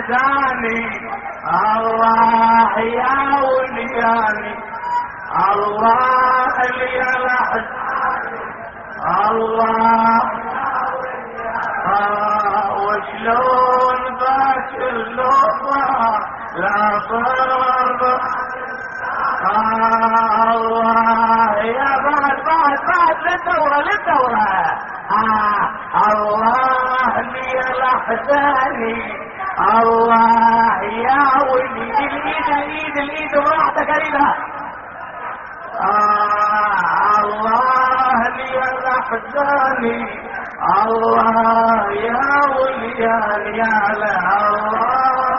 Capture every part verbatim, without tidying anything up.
لحزاني الله يا ولياني الله يا لحزاني الله آه وشلون ذاك اللطفة لا ضرب آه الله يا بعد بعد بعد للدورة للدورة آه الله لي لحزاني الله يا ولي الايد الايد الايد براحتك اريدها آه الله لي لحزاني الله يا ولياني يا الله.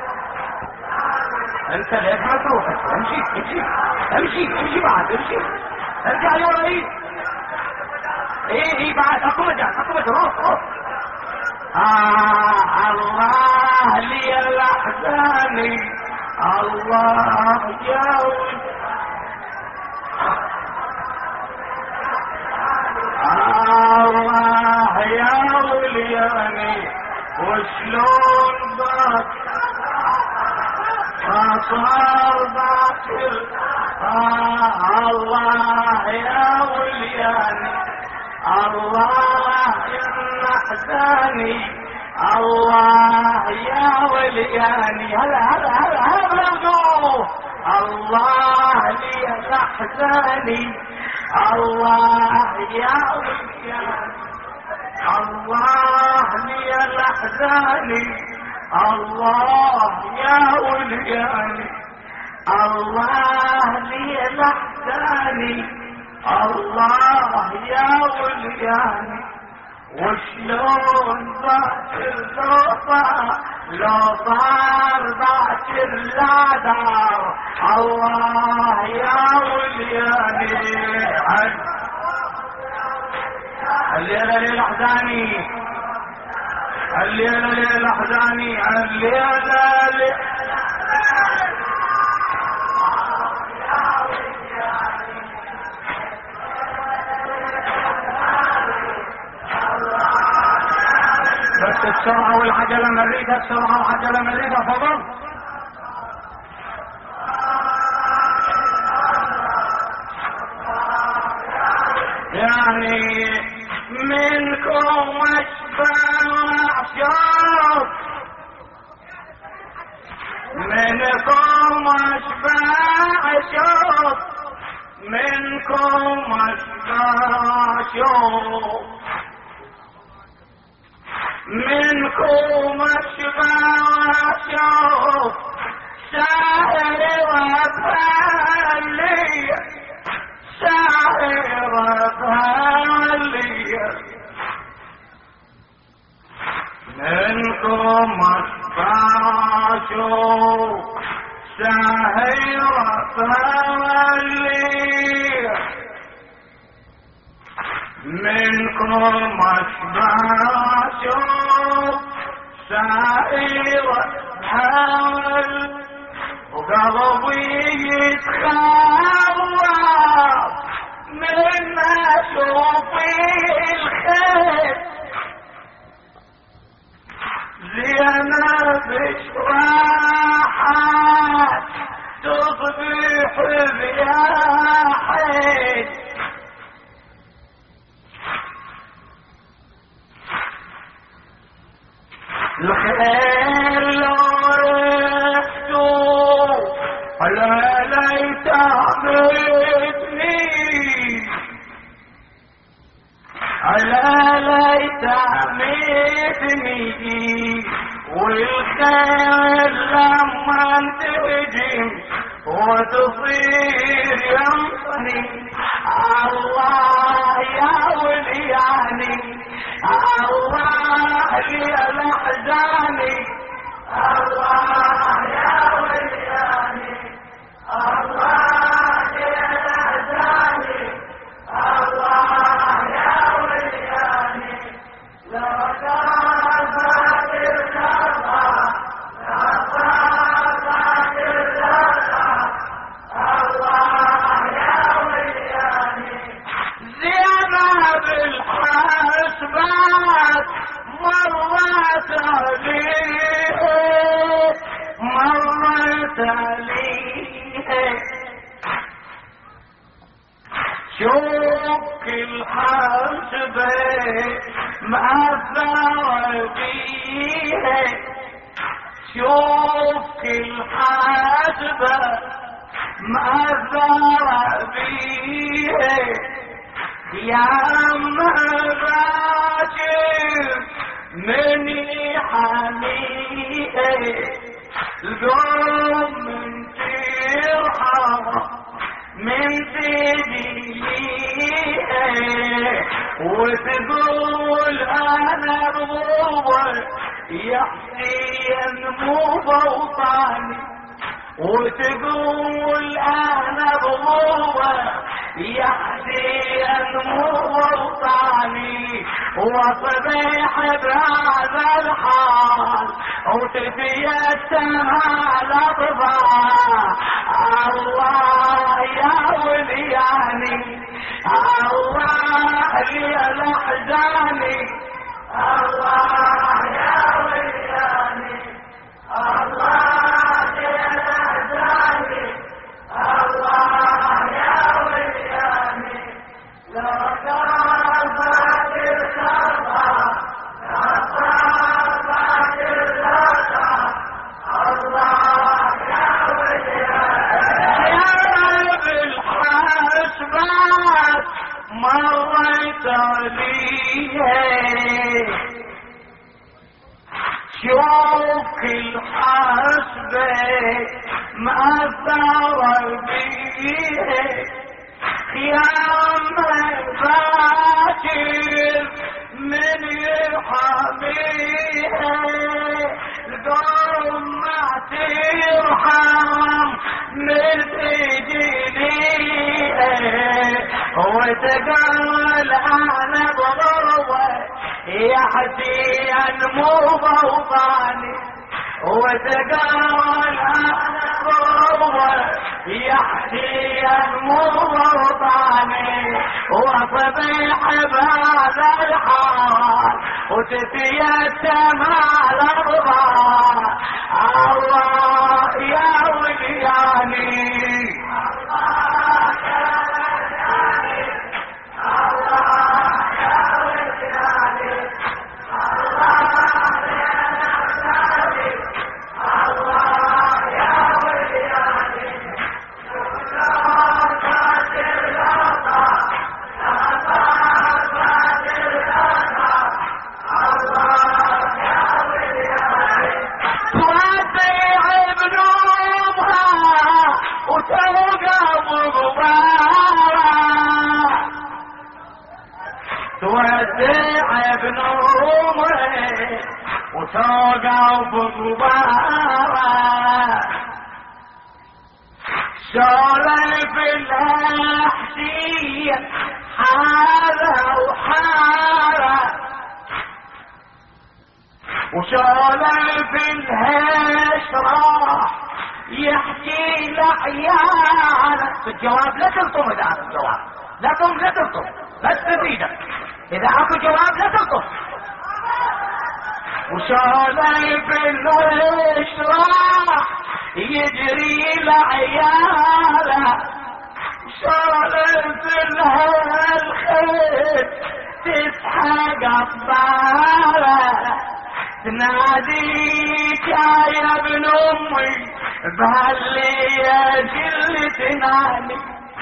انت ليش ما تروح؟ امشي امشي امشي امشي بعد امشي ارجع لورا ايه ايه ايه بعد اقوم ارجع اقوم ارجع روح روح آه الله لي الاحزاني الله يا الله يا ولياني وشلون ذاك صار باكر آه الله يا ولياني الله يا احزاني الله يا ولياني هلا هلا هلا هلا بلغوا الله لي احزاني الله يا ولياني الله لي الاحزاني الله يا ولياني الله لي الاحزاني الله يا ولياني وشلون باكر لو صار لو صار باكر لا دار الله يا ولياني الليلة ليلة احزاني الليلة ليلة احزاني الليلة ليلة بس السرعة والعجلة مريدة السرعة والعجلة مريدة فضل يعني منكم اشبع شوق منكم اشبع شوق منكم اشبع شوق منكم اشبع شوق شاعر وفالي شاعر وفالي منكم اشبع شوق شاعر وفالي منكم اشبع شوق شاعر وفالي وقلبي يتخوف من اشوف الخير زينب راحت تصبح رياحين الخير لو رحتوا على ليت عمدني على ليت عمدني والخير لما تهجم وتصير ينصني الله يا ولياني الله لي الاحزاني الله يا ولياني الله لي الاحزاني الله يا ولياني لا تغفر لنا لا تغفر لنا الله يا ولياني زينب الحسبات مرت عليه تاليه شوف كل حسبة مأثر بيه شوف كل حسبة مأثر بيه يا مراجل من يحميه القوم من ترحم من تدليه وتقول انا بغوة يا حسين مو بوطاني وتقول انا بغوة يا حسين مو بوطاني وصبيح بهذا الحال وتتيتم على الاطفال الله يا ولياني الله يا الاحزاني الله يا ولياني الله يا الاحزاني الله يا ولياني لا تغفر الخطا لا تغفر الخطا الله يا ولياني يا رب الحسبات مريت عليه شوف الحسبة مأثر بيه يا باكر من يحميه القوم ما ترحم من تجليه وتقول انا بضربه يا حسين مو بوطاني وتقول انا بضربه يا حسين مو بوطاني وصبيح بهذا الحال وتتيتم على الارض الله يا ولياني الله يا ولياني الله يا ولياني الله يا نصراني الله يا ولياني تودع ابن عمره وتوقف بغبارة سولف الأحسين حالة وحالة وسولف الهشرة يحكي لعياله الجواب لا تلطم اذا اكو جواب لا تلطم لا تلطم بس تفيدك اذا اكو جواب لا تلطم وسولف الهشرة يجري لعياله سولف الهالخير تسحق اطفاله تناديك يا ابن امي بهالليل اللي تنادي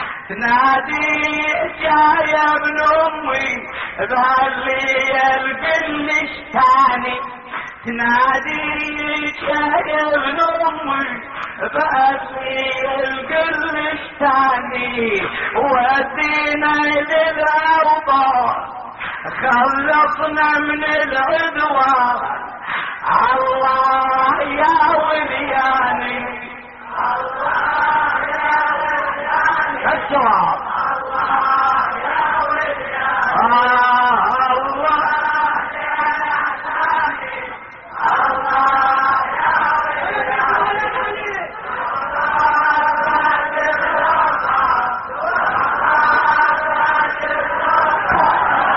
تناديك يا ابن امي بهالليل كلش تاني تناديك يا ابن امي بهالليل كلش تاني ودينا للارض خلصنا من العدوان الله يا ولياني الله يا ولياني الجواب الله يا ولياني آه الله يا نحساني الله يا ولياني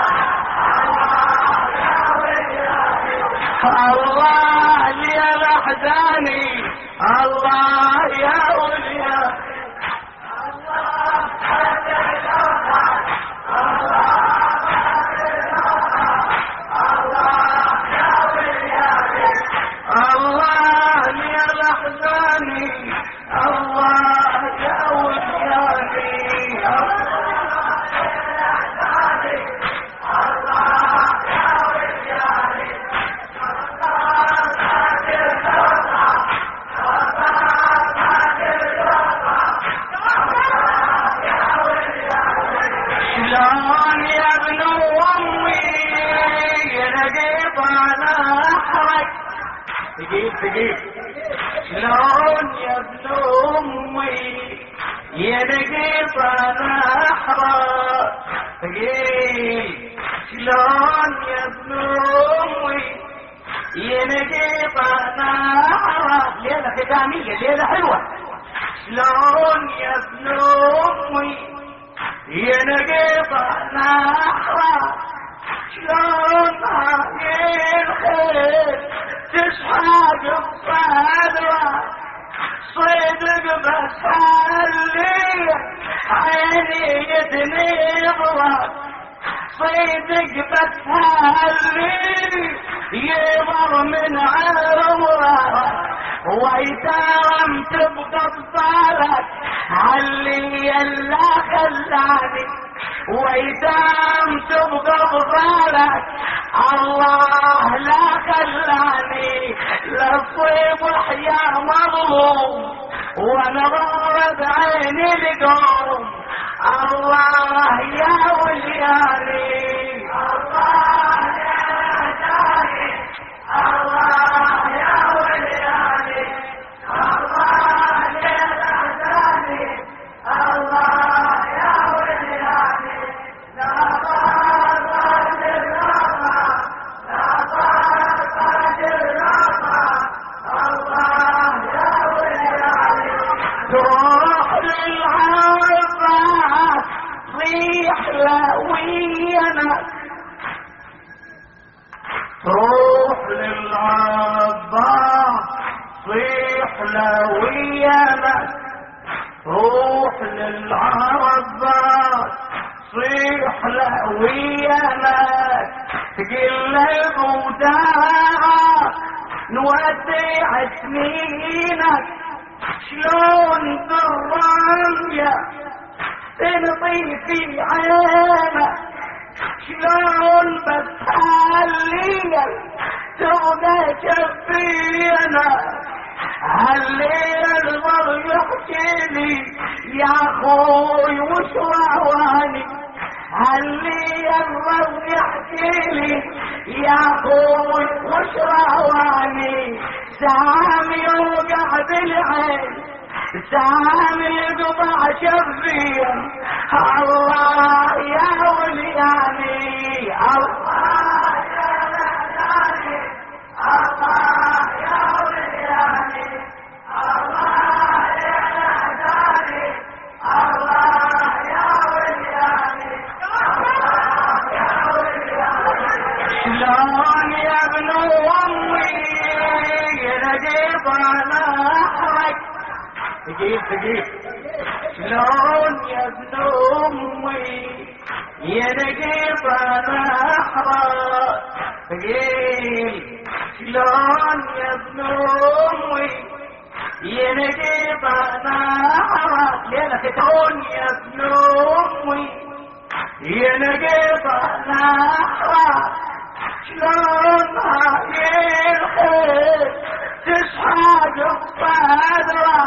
الله الاحزاني الله يا وليا تجيب شلون يا ابن امي ينقيط انا احرق تجيب شلون يا ابن امي ينقيط انا احرق ليله ختاميه ليله حلوه شلون يا ابن امي ينقيط انا احرق شلون هاي الخير تسحق بصدره صدق بس خلي عيني تنبض صدق بس خلي يضر من عمره ويترم تبقى بصالك علي يلا خلاني ويتام تبقى بصالك الله لا خلاني للصيب وحيا مظلوم وانا ضرب عيني القوم الله يا ولياني الله يا ولياني الله يا ولياني الله يا ولياني الله يا ولياني لا ضرب الرضا لا ضرب الرضا الله يا ولياني تروح للعرفات صيح لوينا تروح للعرفات صيح لوينا روح للعرفات صيح لوينا تقل البوداع نودع سنينك شلون بالرمية تنطي في عينك شلون بتخليك تبقى شفينا هالليل الغر يحكي لي يا اخوي وش رواني هالليل الغر يحكي لي يا اخوي وش رواني سامي يوقع بالعين سامي يقطع شفين الله يا ولياني الله يا ولياني الله يا ولياني الله يا ولياني الله يا ولياني الله يا ولياني شلون يا ابن امي لقيت انا احرق تجيب تجيب شلون يا ابن امي لقيت انا احرق تجيب شلون يا ابن امي ينقيط انا احرق ليله ختون يا ابن امي ينقيط انا احرق شلون هاي الخير تسحق بصدره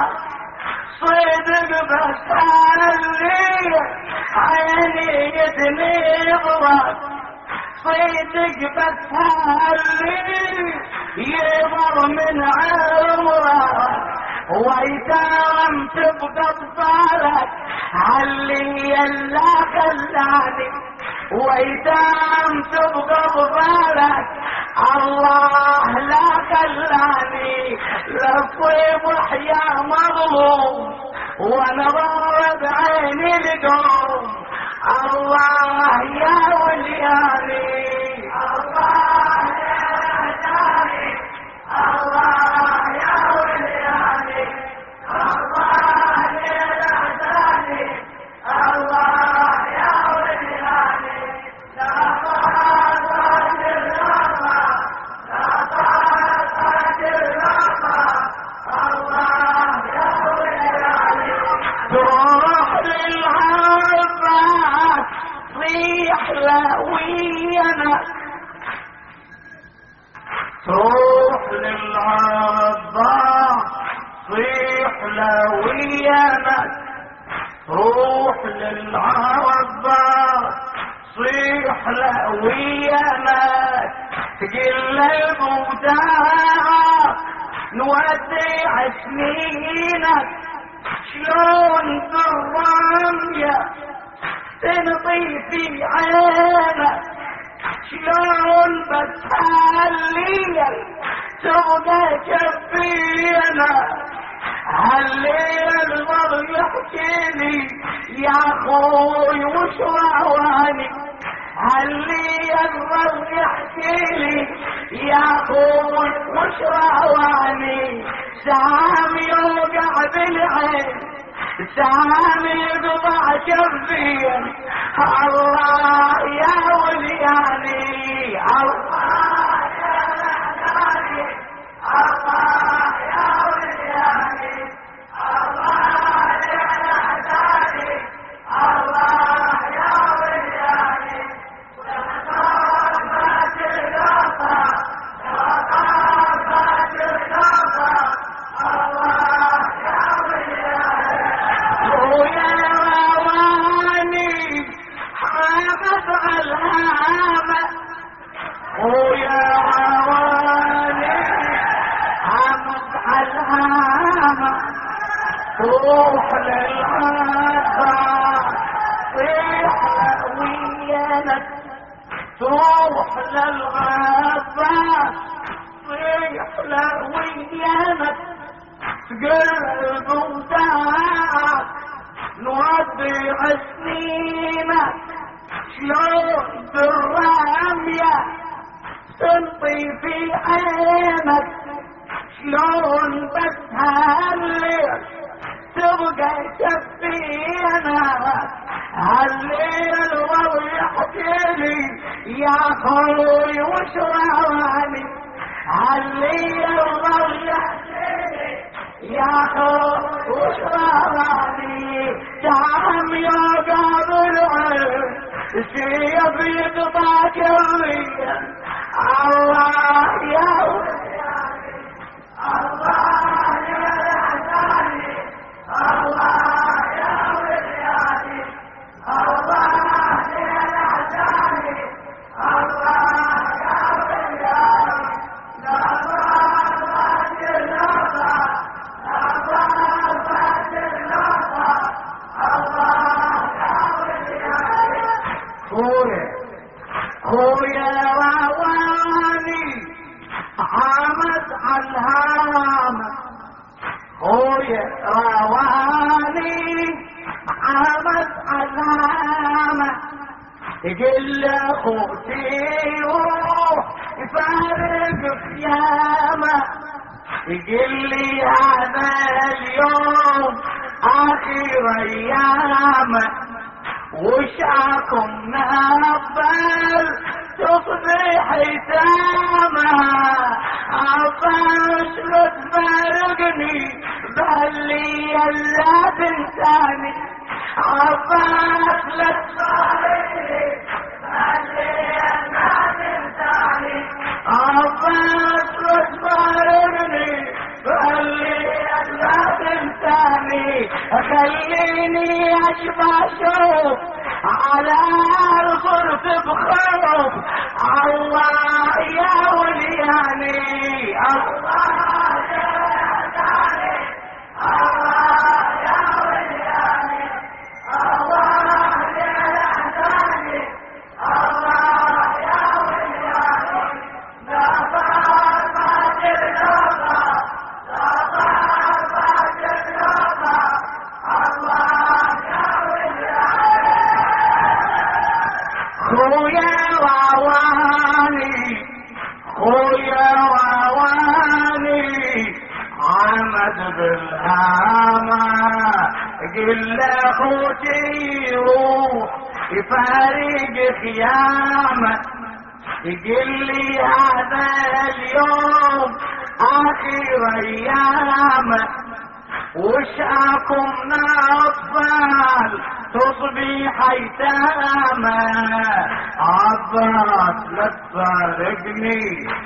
صدق بس خلي عيني تنبض صدق بس خلي يضر من عمره ويتام تبقى بصالك علي يلا خلاني ويتام تبقى بصالك الله لا خلاني للصيب وحيا مظلوم وانا ضرب عيني القوم الله يا ولياني الله يا ولياني الله يا تروح للعباس صيح لويانك، روح للعباس صيح لويانك، تقل المودع نودع سنينك، شلون بالرمية تنطي في عينك، شلون بس هالليل تبقى كفينا، هالليل المر يحكيلي يا خوي وش رواني، هالليل المر يحكيلي يا خوي وش رواني، سام يوقع بالعين سام يقطع كفين، الله يا ولياني الله يا ولياني الله يا ولياني الله يا ولياني الله يا ولياني، وقفت القطع وقفت القطع الله يا ولياني، ويا رواني حافظ على الهامة، ويا رواني حافظ على الهامة، تروح للعباس صيح لويانك، تروح للعباس صيح لويانك، تقلب وداعك نودع سنينك، شلون بالرمية تنطي في عينك، شلون بس هالليل تبقى كفينا، هالليل ورا يحكيلي يا خوي وش رواني، هالليل ورا يحكيلي يا خوي وش رواني، سهم يوقع بالعين سيف يقطع كريا، الله يا ولياني الله يا ولياني الله يا ولياني الله يا ولياني الله يا ولياني، لا ضربت النظر لا ضربت النظر الله يا ولياني، خويا خويا رواني عامد عالهامة، خويا رواني عامد عالهامة، يقل اخوتي روح يفارق خيامة، يقل لي هذا اليوم اخر ايامه، وشاكم نقبل تصبح يتامى، عطاش لا تفارقني بهاللي لا تنساني، عطاش لا تفارقني بهاللي لا تنساني، عطاش لا تفارقني بهاللي لا تنساني، خليني اشبع شوف على الغرف بخوف، الله يا ولياني الله يا ولياني الله يا ولياني الله يا ولياني الله يا ولياني، لا ضربت النظر لا ضربت النظر الله يا ولياني، خويا رواني خويا رواني عمد بالهامة، قل اخوتي روح يفارق خيامة، يقل لي هذا اليوم اخر ايامه، وشاكم اطفال تصبح ايتامى عباس لا تفارقني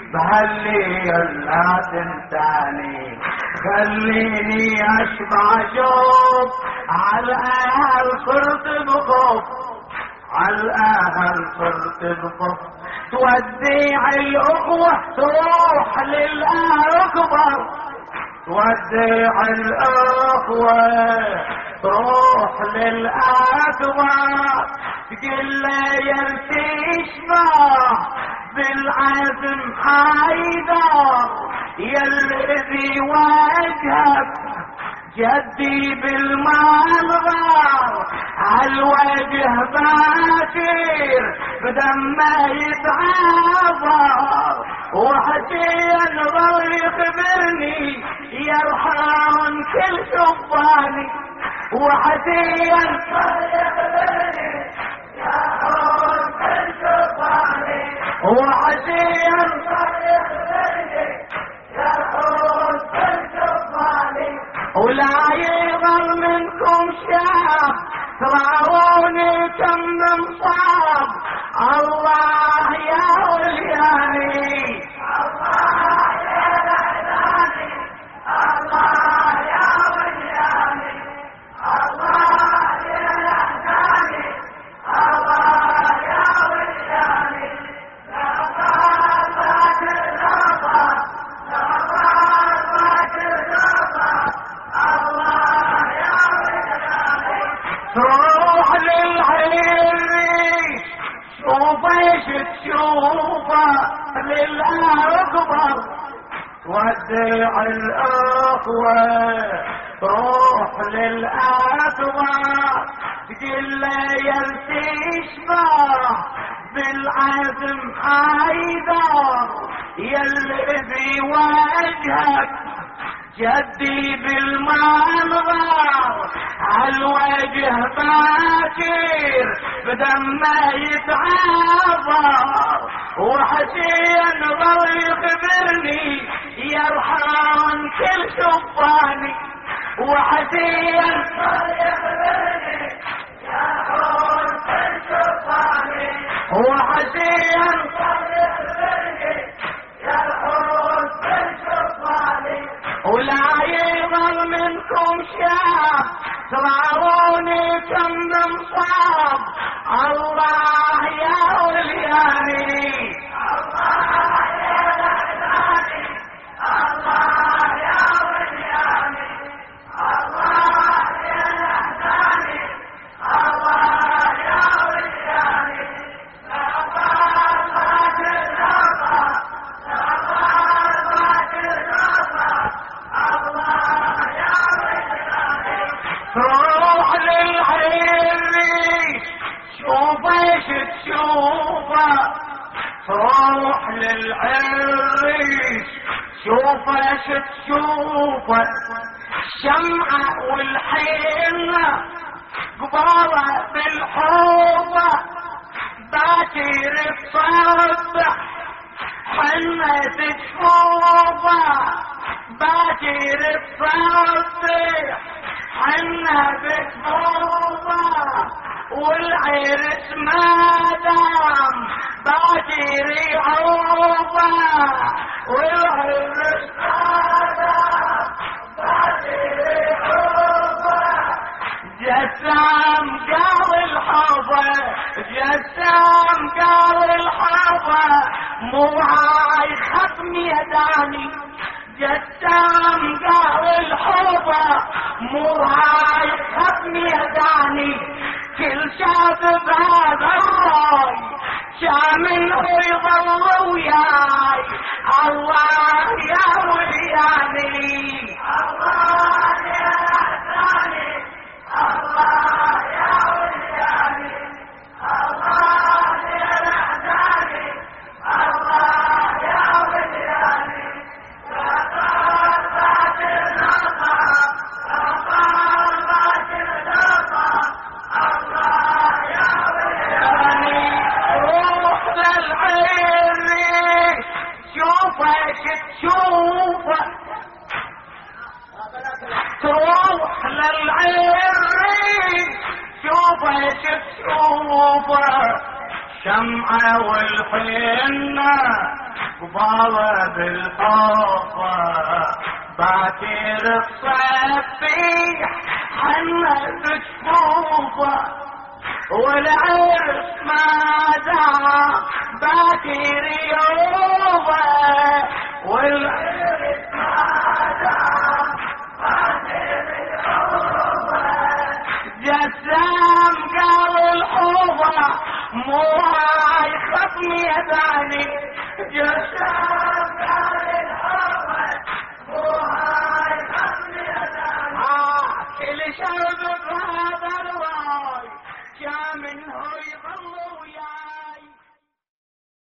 بهالليل لا تنساني خليني اشبع شوق على الاهل صرت بخوف على الاهل صرت بخوف توديع الاخوة تروح للاكبر توديع الاخوة تروح للاكبر تقول له يا تشبع بالعزم حيدر يا الذي وجهك جدي بالمنظر عالوجه باكر بدمه يتعافر وحسين ظل يخبرني يرحم كل شباني وحسين ظل يخبرني يرحم كل شباني وحسين ظل يخبرني يرحم كل شباني ولا يظل منكم شاب تراوني كم مصاب الله يا ولياني الله يا لعناني الله يا ولياني الله يا لعناني الله يا ولياني لا ضاعت الرضا لا ضاعت الرضا الله يا ولياني تروح للعريس شوف ايش تشوفه للاكبر تودع الاخوة تروح للاكبر تقول له يا تشبع بالعزم حيدر يا الذي وجهك جدي بالمنظر عالوجه باكر بدمه يتعافر وحسين ظل يخبرني يرحم كل شباني وحسين ظل يخبرني يرحم كل شباني وحسين ظل يخبرني يرحم كل شباني ولا يظل منكم شاب تراوني كم مصاب الله يا ولياني الله يا لعناني الله يا ولياني الله يا لعناني الله يا ولياني لا ضاعت الرضا لا ضاعت الرضا الله يا ولياني تروح للعريس شوف ايش تشوفه تروح للعريس شوف ايش تشوفه الشمعة والحنة قبارة بالحوضة باكر تصبح حنة تشوفه باكر تصبح حنة بتفوضة والعرس ما دام باكر يعوضة والعرس ما دام باكر يعوضة جسام قال الحظة جسام قال الحظة مو هاي ختم يداني جسام قال الحظة مو هاي ختم يداني كل شاب بهذا الراي شامل ويظل وياي الله يا ولياني الله يا لعناني الله يا ولياني الله يا لعناني الله يا ولياني لا ضاعت الرضا لا ضاعت الرضا الله يا ولياني روح للعريس شوف ايش تشوفه تروح للعريس شوفه شوفه شمعة والحنة قبالة بالحوفة باكر الصبيح حنة بجفوفه والعرس ما دعا باكر يومه والعرس ما دعا باكر يومه جسام قال الحوضة مو هاي خصمي يداني جسام قال الحوضة مو هاي خصمي يداني آه كل شرب بهذا الواي كامل هو يظل وياي